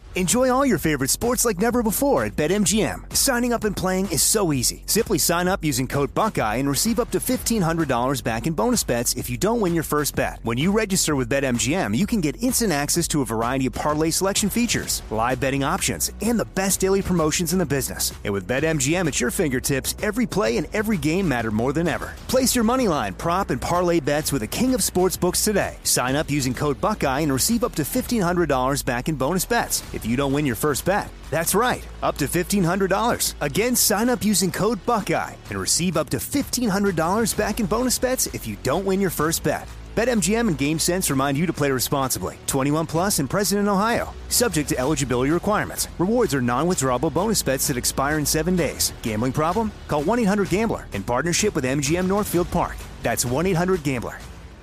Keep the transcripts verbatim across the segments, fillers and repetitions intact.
Enjoy all your favorite sports like never before at BetMGM. Signing up and playing is so easy. Simply sign up using code Buckeye and receive up to fifteen hundred dollars back in bonus bets if you don't win your first bet. When you register with BetMGM, you can get instant access to a variety of parlay selection features, live betting options, and the best daily promotions in the business. And with BetMGM at your fingertips, every play and every game matter more than ever. Place your moneyline, prop, and parlay bets with the king of sportsbooks today. Sign up using code Buckeye and receive up to fifteen hundred dollars back in bonus bets if you don't win your first bet. That's right, up to fifteen hundred dollars. Again, sign up using code Buckeye and receive up to fifteen hundred dollars back in bonus bets if you don't win your first bet. BetMGM and GameSense remind you to play responsibly. twenty-one plus and present in Ohio. Subject to eligibility requirements. Rewards are non-withdrawable bonus bets that expire in seven days. Gambling problem? Call one eight hundred gambler in partnership with M G M Northfield Park. That's one eight hundred gambler.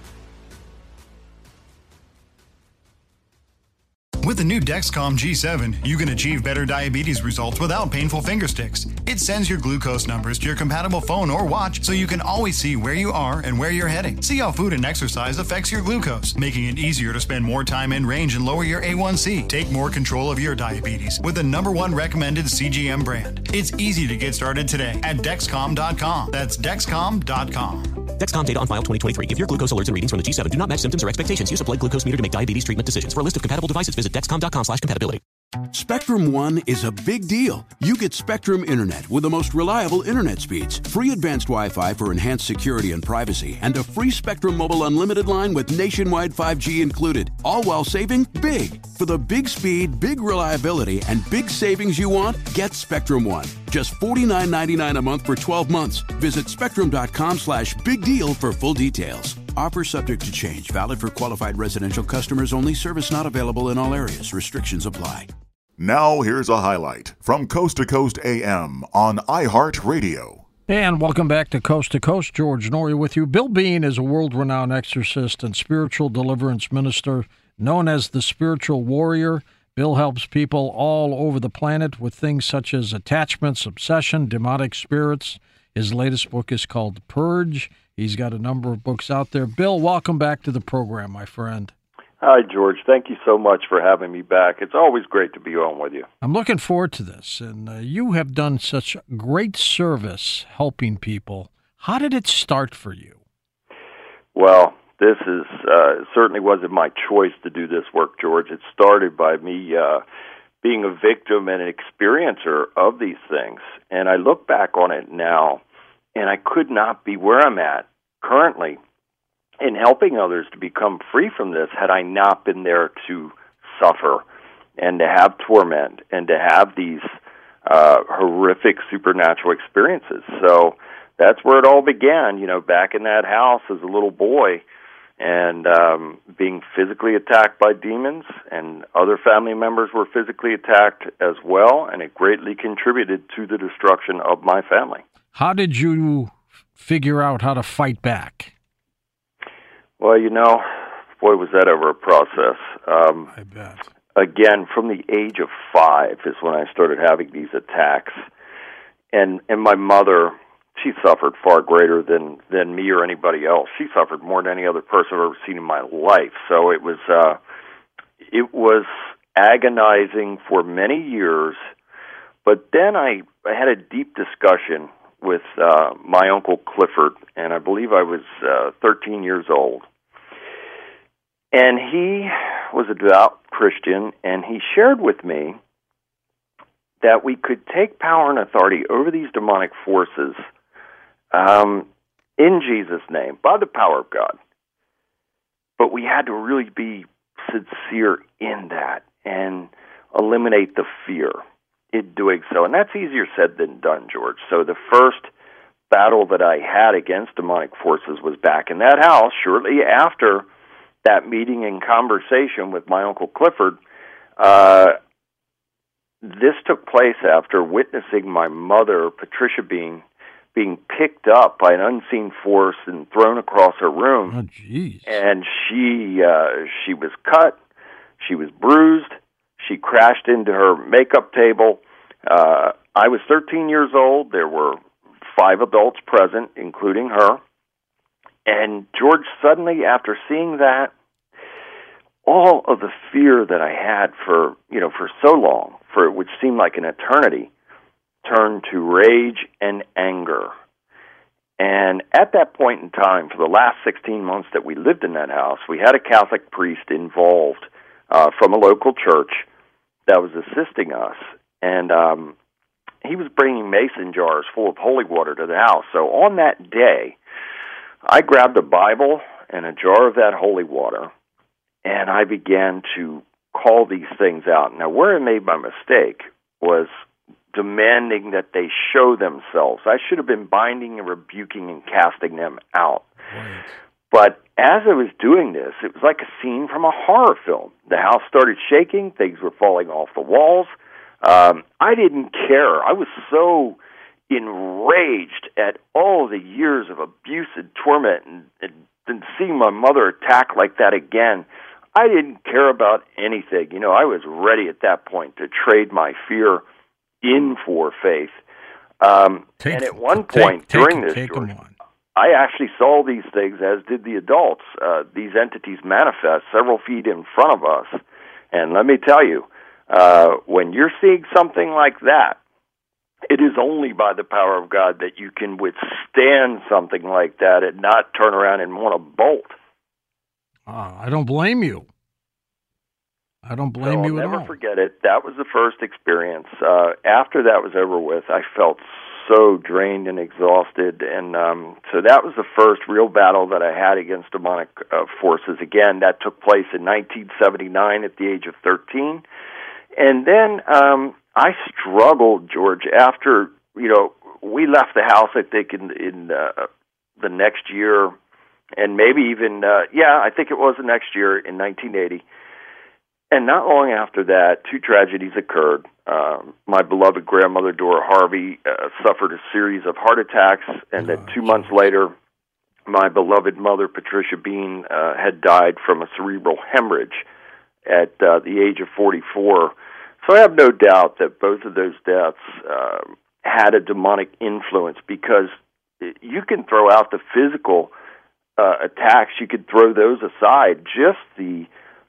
With the new Dexcom G seven, you can achieve better diabetes results without painful finger sticks. It sends your glucose numbers to your compatible phone or watch so you can always see where you are and where you're heading. See how food and exercise affects your glucose, making it easier to spend more time in range and lower your A one C. Take more control of your diabetes with the number one recommended C G M brand. It's easy to get started today at Dexcom dot com. That's Dexcom dot com. Dexcom data on file twenty twenty-three. If your glucose alerts and readings from the G seven do not match symptoms or expectations, use a blood glucose meter to make diabetes treatment decisions. For a list of compatible devices, visit Dexcom dot com slash compatibility. Spectrum One is a big deal. You get Spectrum Internet with the most reliable internet speeds, free advanced Wi-Fi for enhanced security and privacy, and a free Spectrum Mobile Unlimited line with nationwide five G included, all while saving big. For the big speed, big reliability, and big savings you want, get Spectrum One. Just forty-nine ninety-nine a month for twelve months. Visit spectrum dot com slash big deal for full details. Offer subject to change. Valid for qualified residential customers only. Service not available in all areas. Restrictions apply. Now here's a highlight from Coast to Coast A M on iHeartRadio. And welcome back to Coast to Coast. George Noory with you. Bill Bean is a world-renowned exorcist and spiritual deliverance minister known as the Spiritual Warrior. Bill helps people all over the planet with things such as attachments, obsession, demonic spirits. His latest book is called Purge. He's got a number of books out there. Bill, welcome back to the program, my friend. Hi, George. Thank you so much for having me back. It's always great to be on with you. I'm looking forward to this, and uh, you have done such great service helping people. How did it start for you? Well, this is uh, certainly wasn't my choice to do this work, George. It started by me uh, being a victim and an experiencer of these things, and I look back on it now, and I could not be where I'm at currently in helping others to become free from this had I not been there to suffer and to have torment and to have these uh, horrific supernatural experiences. So that's where it all began, you know, back in that house as a little boy and um, being physically attacked by demons, and other family members were physically attacked as well, and it greatly contributed to the destruction of my family. How did you figure out how to fight back? Well, you know, boy, was that ever a process. Um, I bet. Again, from the age of five is when I started having these attacks. And and my mother, she suffered far greater than, than me or anybody else. She suffered more than any other person I've ever seen in my life. So it was uh, it was agonizing for many years. But then I, I had a deep discussion with uh, my Uncle Clifford, and I believe I was uh, thirteen years old. And he was a devout Christian, and he shared with me that we could take power and authority over these demonic forces um, in Jesus' name, by the power of God. But we had to really be sincere in that and eliminate the fear in doing so. And that's easier said than done, George. So the first battle that I had against demonic forces was back in that house shortly after that meeting and conversation with my Uncle Clifford. Uh, this took place after witnessing my mother, Patricia Bean, being picked up by an unseen force and thrown across her room. Oh, jeez. And she uh, she was cut, she was bruised, she crashed into her makeup table. Uh, I was thirteen years old. There were five adults present, including her. And George, suddenly after seeing that, all of the fear that I had for, you know, for so long, for which seemed like an eternity, turned to rage and anger. And at that point in time, for the last sixteen months that we lived in that house, we had a Catholic priest involved uh, from a local church that was assisting us. And um, he was bringing mason jars full of holy water to the house. So on that day, I grabbed a Bible and a jar of that holy water, and I began to call these things out. Now, where I made my mistake was demanding that they show themselves. I should have been binding and rebuking and casting them out. Right. But as I was doing this, it was like a scene from a horror film. The house started shaking. Things were falling off the walls. Um, I didn't care. I was so enraged at all the years of abuse and torment, and, and, and seeing my mother attacked like that again. I didn't care about anything. You know, I was ready at that point to trade my fear in for faith. Um, take, and at one point take, during take, this, take George, I actually saw these things, as did the adults. Uh, these entities manifest several feet in front of us. And let me tell you, uh, when you're seeing something like that, it is only by the power of God that you can withstand something like that and not turn around and want to bolt. Uh, I don't blame you. I don't blame so you I'll at all. Never forget it. That was the first experience. Uh, after that was over with, I felt so drained and exhausted, and um, so that was the first real battle that I had against demonic uh, forces. Again, that took place in nineteen seventy-nine at the age of thirteen, and then um, I struggled, George. After you know, we left the house, I think in in uh, the next year, and maybe even uh, yeah, I think it was the next year in nineteen eighty. And not long after that, two tragedies occurred. Um, my beloved grandmother, Dora Harvey, uh, suffered a series of heart attacks, and then two months later, my beloved mother, Patricia Bean, uh, had died from a cerebral hemorrhage at uh, the age of forty-four. So I have no doubt that both of those deaths uh, had a demonic influence, because you can throw out the physical uh, attacks, you could throw those aside. Just the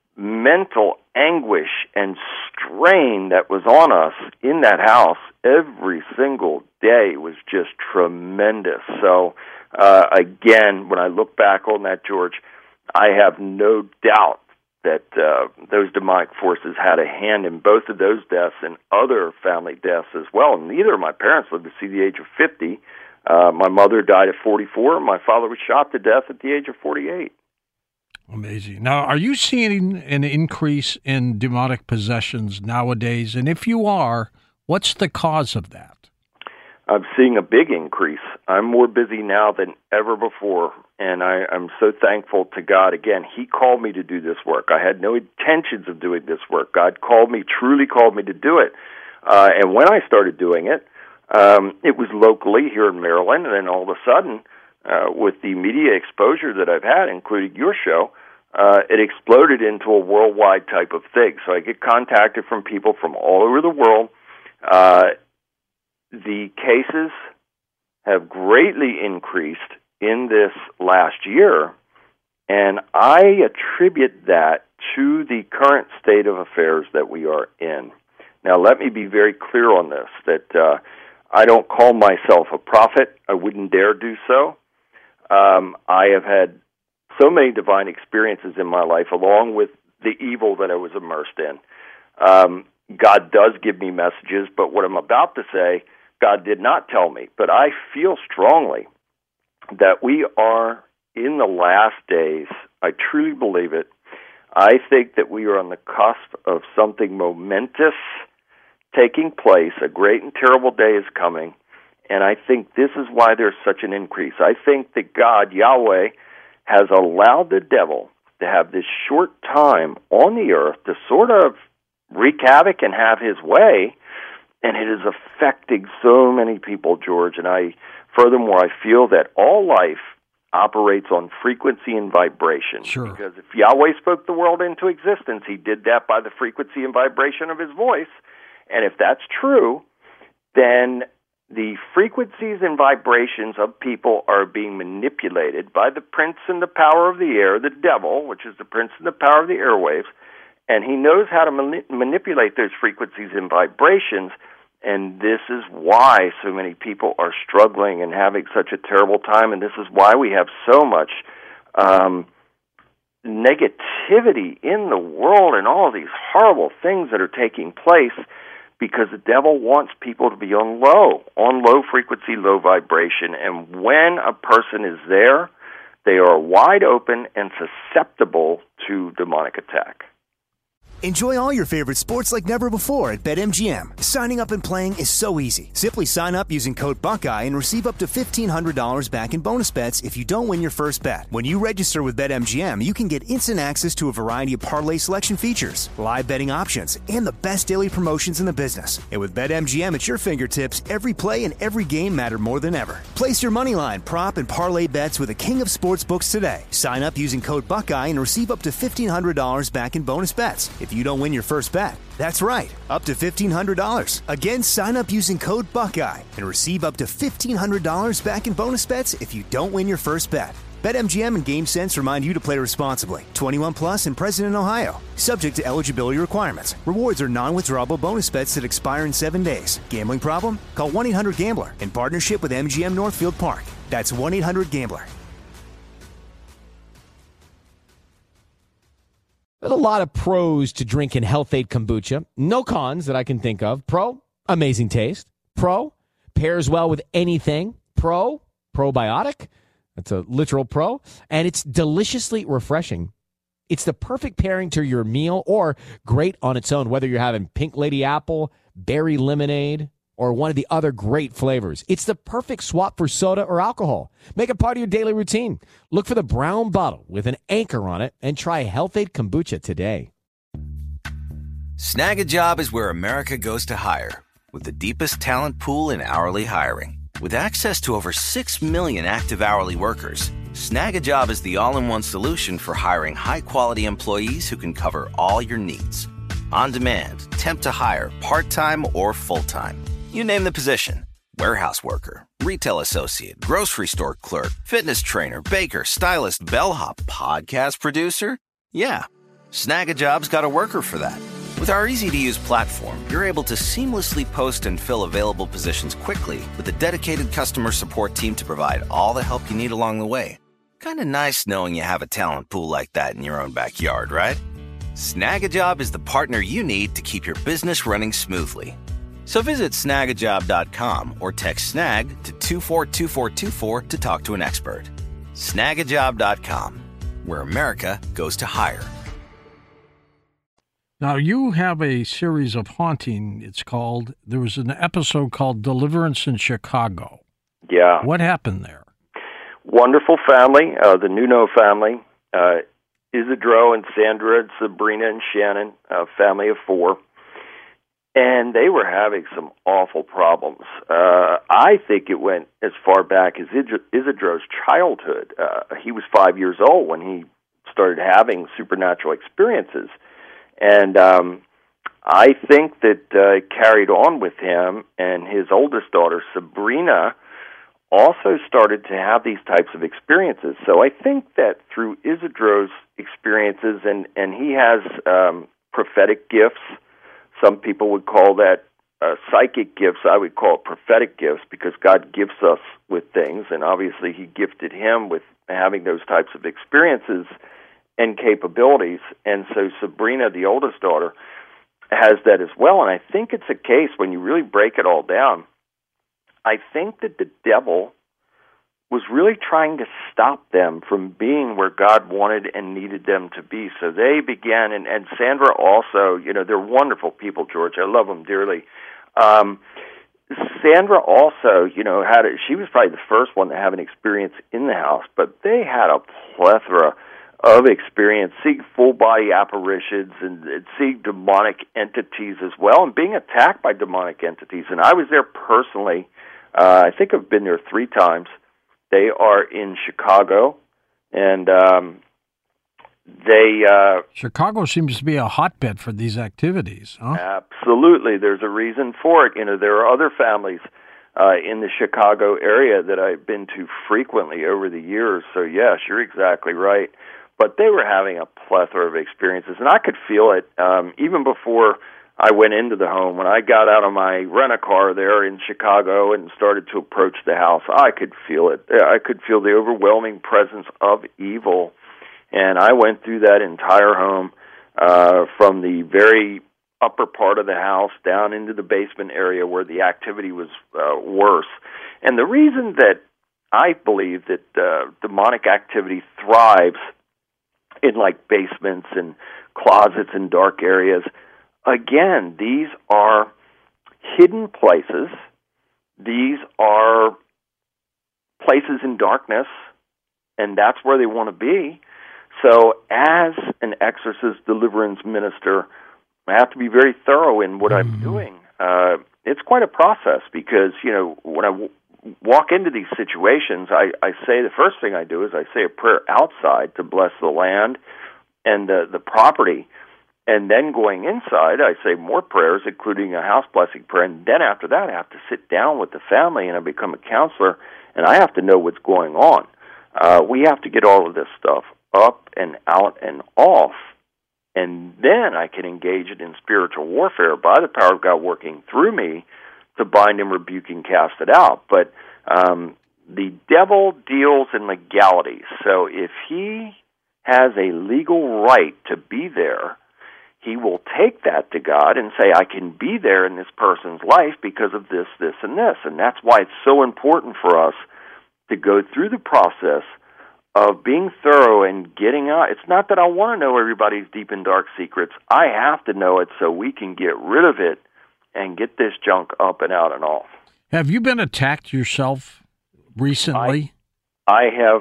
mental anguish and strain that was on us in that house every single day was just tremendous. So, uh, again, when I look back on that, George, I have no doubt that uh, those demonic forces had a hand in both of those deaths and other family deaths as well. And neither of my parents lived to see the age of fifty. Uh, my mother died at forty-four, and my father was shot to death at the age of forty-eight. Amazing. Now, are you seeing an increase in demonic possessions nowadays? And if you are, what's the cause of that? I'm seeing a big increase. I'm more busy now than ever before, and I, I'm so thankful to God. Again, He called me to do this work. I had no intentions of doing this work. God called me, truly called me to do it. Uh, and when I started doing it, um, it was locally here in Maryland, and then all of a sudden, Uh, with the media exposure that I've had, including your show, uh, it exploded into a worldwide type of thing. So I get contacted from people from all over the world. Uh, the cases have greatly increased in this last year, and I attribute that to the current state of affairs that we are in. Now, let me be very clear on this, that uh, I don't call myself a prophet. I wouldn't dare do so. Um, I have had so many divine experiences in my life, along with the evil that I was immersed in. Um, God does give me messages, but what I'm about to say, God did not tell me. But I feel strongly that we are in the last days. I truly believe it. I think that we are on the cusp of something momentous taking place. A great and terrible day is coming. And I think this is why there's such an increase. I think that God, Yahweh, has allowed the devil to have this short time on the earth to sort of wreak havoc and have his way, and it is affecting so many people, George. And I, furthermore, I feel that all life operates on frequency and vibration. Sure. Because if Yahweh spoke the world into existence, He did that by the frequency and vibration of His voice. And if that's true, then the frequencies and vibrations of people are being manipulated by the prince and the power of the air, the devil, which is the prince and the power of the airwaves, and he knows how to mani- manipulate those frequencies and vibrations, and this is why so many people are struggling and having such a terrible time, and this is why we have so much um, negativity in the world and all these horrible things that are taking place, because the devil wants people to be on low, on low frequency, low vibration. And when a person is there, they are wide open and susceptible to demonic attack. Enjoy all your favorite sports like never before at BetMGM. Signing up and playing is so easy. Simply sign up using code Buckeye and receive up to fifteen hundred dollars back in bonus bets if you don't win your first bet. When you register with BetMGM, you can get instant access to a variety of parlay selection features, live betting options, and the best daily promotions in the business. And with BetMGM at your fingertips, every play and every game matter more than ever. Place your moneyline, prop, and parlay bets with the king of sportsbooks today. Sign up using code Buckeye and receive up to fifteen hundred dollars back in bonus bets if you don't win your first bet. That's right, up to fifteen hundred dollars. Again, sign up using code Buckeye and receive up to fifteen hundred dollars back in bonus bets if you don't win your first bet. BetMGM and GameSense remind you to play responsibly. twenty-one plus and present in Ohio. Subject to eligibility requirements. Rewards are non-withdrawable bonus bets that expire in seven days. Gambling problem? Call one eight hundred gambler in partnership with M G M Northfield Park. That's one eight hundred gambler. There's a lot of pros to drinking Health-Ade kombucha. No cons that I can think of. Pro, amazing taste. Pro, pairs well with anything. Pro, probiotic. That's a literal pro. And it's deliciously refreshing. It's the perfect pairing to your meal or great on its own, whether you're having pink lady apple, berry lemonade, or one of the other great flavors. It's the perfect swap for soda or alcohol. Make it part of your daily routine. Look for the brown bottle with an anchor on it and try Health-Ade kombucha today. Snag a Job is where America goes to hire, with the deepest talent pool in hourly hiring. With access to over six million active hourly workers, Snag a Job is the all-in-one solution for hiring high-quality employees who can cover all your needs. On demand, temp to hire, part-time or full-time. You name the position. Warehouse worker, retail associate, grocery store clerk, fitness trainer, baker, stylist, bellhop, podcast producer. Yeah, Snag a Job's got a worker for that. With our easy-to-use platform, you're able to seamlessly post and fill available positions quickly with a dedicated customer support team to provide all the help you need along the way. Kind of nice knowing you have a talent pool like that in your own backyard, right? Snag a Job is the partner you need to keep your business running smoothly. So visit snag a job dot com or text SNAG to two four two four two four to talk to an expert. snag a job dot com, where America goes to hire. Now, you have a series of haunting, it's called. There was an episode called Deliverance in Chicago. Yeah. What happened there? Wonderful family, uh, the Nuno family. Uh, Isidro and Sandra and Sabrina and Shannon, a family of four. And they were having some awful problems. Uh, I think it went as far back as Isidro's childhood. Uh, he was five years old when he started having supernatural experiences. And um, I think that uh, it carried on with him, and his oldest daughter, Sabrina, also started to have these types of experiences. So I think that through Isidro's experiences, and, and he has um, prophetic gifts. Some people would call that uh, psychic gifts. I would call it prophetic gifts, because God gifts us with things, and obviously he gifted him with having those types of experiences and capabilities. And so Sabrina, the oldest daughter, has that as well. And I think it's a case, when you really break it all down, I think that the devil was really trying to stop them from being where God wanted and needed them to be. So they began, and, and Sandra also, you know, they're wonderful people, George. I love them dearly. Um, Sandra also, you know, had a, she was probably the first one to have an experience in the house, but they had a plethora of experience, seeing full-body apparitions and, and seeing demonic entities as well, and being attacked by demonic entities. And I was there personally. Uh, I think I've been there three times. They are in Chicago, and um, they... Uh, Chicago seems to be a hotbed for these activities, huh? Absolutely. There's a reason for it. You know, there are other families uh, in the Chicago area that I've been to frequently over the years. So, yes, you're exactly right. But they were having a plethora of experiences, and I could feel it um, even before I went into the home. When I got out of my rent-a-car there in Chicago and started to approach the house, I could feel it. I could feel the overwhelming presence of evil. And I went through that entire home uh, from the very upper part of the house down into the basement area where the activity was uh, worse. And the reason that I believe that uh, demonic activity thrives in like basements and closets and dark areas, again, these are hidden places. These are places in darkness, and that's where they want to be. So as an exorcist deliverance minister, I have to be very thorough in what mm-hmm. I'm doing. Uh, it's quite a process because, you know, when I w- walk into these situations, I, I say the first thing I do is I say a prayer outside to bless the land and the, the property. And then going inside, I say more prayers, including a house blessing prayer. And then after that, I have to sit down with the family and I become a counselor, and I have to know what's going on. Uh, we have to get all of this stuff up and out and off. And then I can engage it in spiritual warfare by the power of God working through me to bind and rebuke and cast it out. But um, the devil deals in legalities. So if he has a legal right to be there, he will take that to God and say, I can be there in this person's life because of this, this, and this. And that's why it's so important for us to go through the process of being thorough and getting out. It's not that I want to know everybody's deep and dark secrets. I have to know it so we can get rid of it and get this junk up and out and off. Have you been attacked yourself recently? I, I have.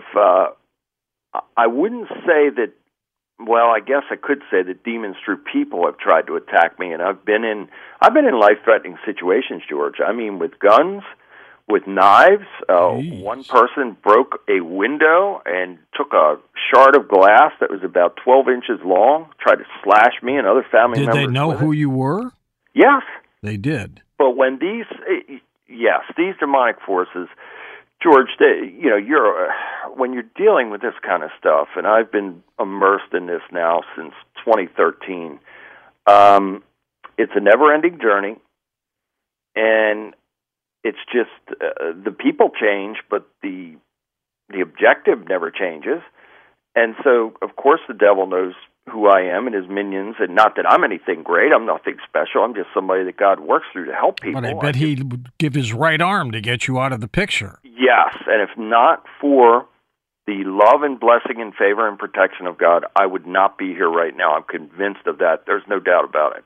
Uh, I wouldn't say that. Well, I guess I could say that demons through people have tried to attack me, and I've been in. I've been in life-threatening situations, George. I mean, with guns, with knives. Uh, one person broke a window and took a shard of glass that was about twelve inches long, tried to slash me and other family Did members. Did they know who it. you were? Yes. They did. But when these, yes, these demonic forces, George, they, you know, you're, uh, when you're dealing with this kind of stuff, and I've been immersed in this now since twenty thirteen, um, it's a never-ending journey, and it's just uh, the people change, but the the objective never changes. And so, of course, the devil knows who I am and his minions, and not that I'm anything great. I'm nothing special. I'm just somebody that God works through to help people. But I bet I he would give his right arm to get you out of the picture. Yes, and if not for the love and blessing and favor and protection of God, I would not be here right now. I'm convinced of that. There's no doubt about it.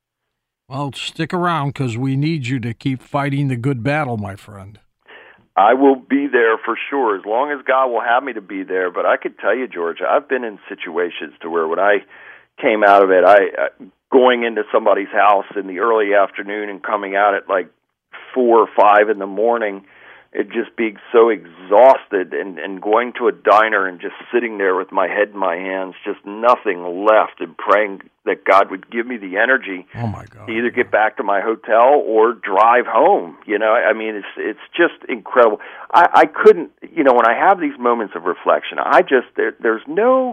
Well, stick around because we need you to keep fighting the good battle, my friend. I will be there for sure, as long as God will have me to be there. But I could tell you, George, I've been in situations to where when I came out of it, I uh, going into somebody's house in the early afternoon and coming out at like four or five in the morning, it just being so exhausted, and, and going to a diner and just sitting there with my head in my hands, just nothing left, and praying that God would give me the energy oh my God. to either get back to my hotel or drive home. You know, I mean, it's it's just incredible. I, I couldn't, you know, when I have these moments of reflection, I just, there, there's no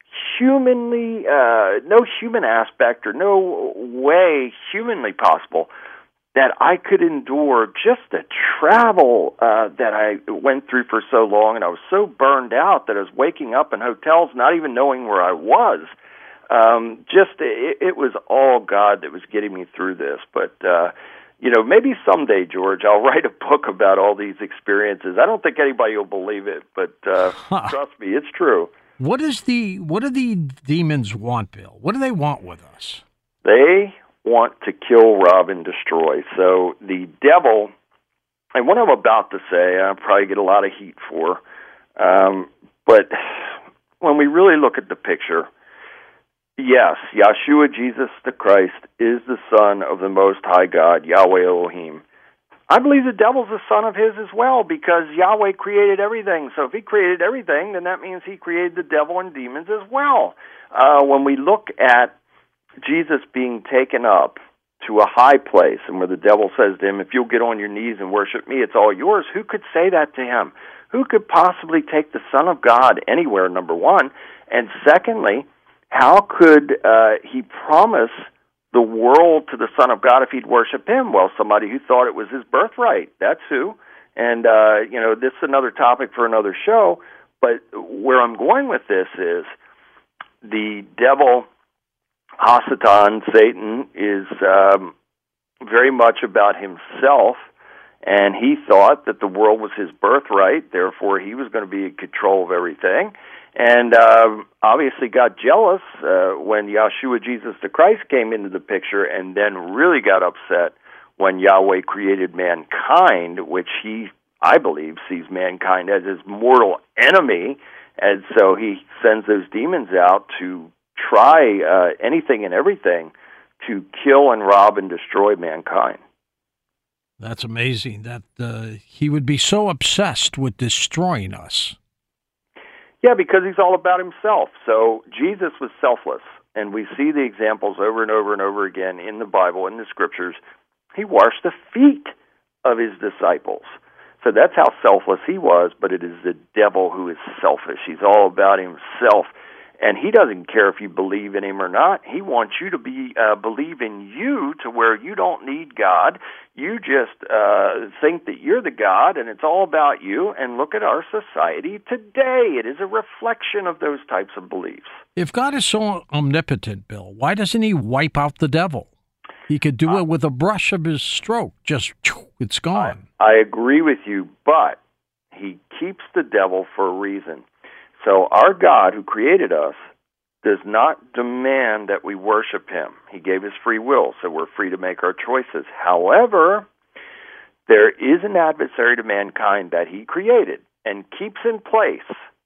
humanly, uh, no human aspect or no way humanly possible that I could endure just the travel uh, that I went through for so long, and I was so burned out that I was waking up in hotels not even knowing where I was. Um, just, it, it was all God that was getting me through this. But, uh, you know, maybe someday, George, I'll write a book about all these experiences. I don't think anybody will believe it, but uh, huh. trust me, it's true. What is the, what do the demons want, Bill? What do they want with us? They want to kill, rob, and destroy. So the devil, and what I'm about to say, I'll probably get a lot of heat for, um, but when we really look at the picture, yes, Yeshua, Jesus the Christ, is the Son of the Most High God, Yahweh Elohim. I believe the devil's a son of his as well, because Yahweh created everything. So if he created everything, then that means he created the devil and demons as well. Uh, when we look at Jesus being taken up to a high place, and where the devil says to him, if you'll get on your knees and worship me, it's all yours. Who could say that to him? Who could possibly take the Son of God anywhere, number one? And secondly, how could uh, he promise the world to the Son of God if he'd worship him? Well, somebody who thought it was his birthright, that's who. And, uh, you know, this is another topic for another show, but where I'm going with this is the devil, Hasatan, Satan, is um, very much about himself, and he thought that the world was his birthright, therefore he was going to be in control of everything, and uh, obviously got jealous uh, when Yeshua, Jesus the Christ, came into the picture, and then really got upset when Yahweh created mankind, which he, I believe, sees mankind as his mortal enemy, and so he sends those demons out to try uh, anything and everything to kill and rob and destroy mankind. That's amazing that uh, he would be so obsessed with destroying us. Yeah, because he's all about himself. So Jesus was selfless, and we see the examples over and over and over again in the Bible, in the Scriptures. He washed the feet of his disciples. So that's how selfless he was, but it is the devil who is selfish. He's all about himself. And he doesn't care if you believe in him or not. He wants you to be uh, believe in you to where you don't need God. You just uh, think that you're the God, and it's all about you. And look at our society today. It is a reflection of those types of beliefs. If God is so omnipotent, Bill, why doesn't he wipe out the devil? He could do uh, it with a brush of his stroke. Just, it's gone. I, I agree with you, but he keeps the devil for a reason. So our God, who created us, does not demand that we worship him. He gave us free will, so we're free to make our choices. However, there is an adversary to mankind that he created and keeps in place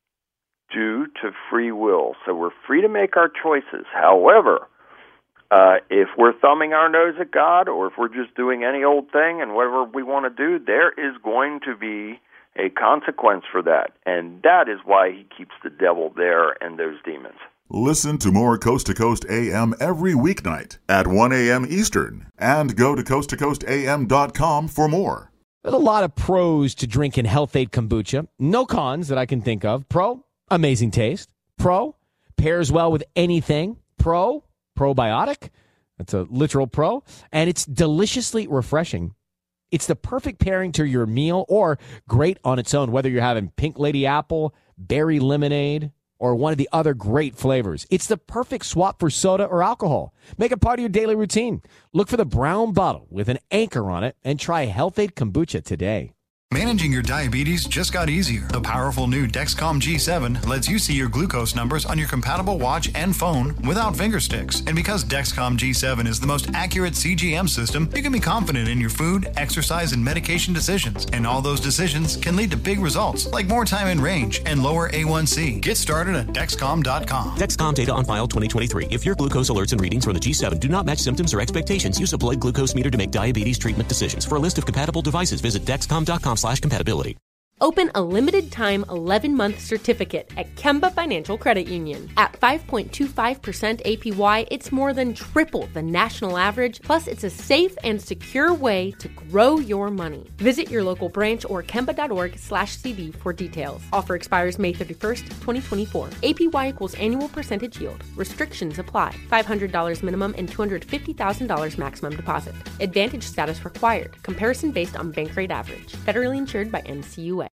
due to free will. So we're free to make our choices. However, uh, if we're thumbing our nose at God, or if we're just doing any old thing and whatever we want to do, there is going to be a consequence for that, and that is why he keeps the devil there and those demons. Listen to more Coast to Coast A M every weeknight at one a.m. Eastern, and go to coast to coast a m dot com for more. There's a lot of pros to drinking Health-Ade kombucha. No cons that I can think of. Pro, amazing taste. Pro, pairs well with anything. Pro, probiotic. That's a literal pro. And it's deliciously refreshing. It's the perfect pairing to your meal, or great on its own, whether you're having pink lady apple, berry lemonade, or one of the other great flavors. It's the perfect swap for soda or alcohol. Make it part of your daily routine. Look for the brown bottle with an anchor on it and try Health-Ade kombucha today. Managing your diabetes just got easier. The powerful new Dexcom G seven lets you see your glucose numbers on your compatible watch and phone without finger sticks. And because Dexcom G seven is the most accurate C G M system, you can be confident in your food, exercise, and medication decisions. And all those decisions can lead to big results, like more time in range and lower A one C. Get started at Dexcom dot com. Dexcom data on file twenty twenty-three. If your glucose alerts and readings from the G seven do not match symptoms or expectations, use a blood glucose meter to make diabetes treatment decisions. For a list of compatible devices, visit Dexcom dot com slash compatibility. Open a limited-time eleven-month certificate at Kemba Financial Credit Union. At five point two five percent A P Y, it's more than triple the national average, plus it's a safe and secure way to grow your money. Visit your local branch or kemba dot org slash c d for details. Offer expires May thirty-first, twenty twenty-four. A P Y equals annual percentage yield. Restrictions apply. five hundred dollars minimum and two hundred fifty thousand dollars maximum deposit. Advantage status required. Comparison based on bank rate average. Federally insured by N C U A.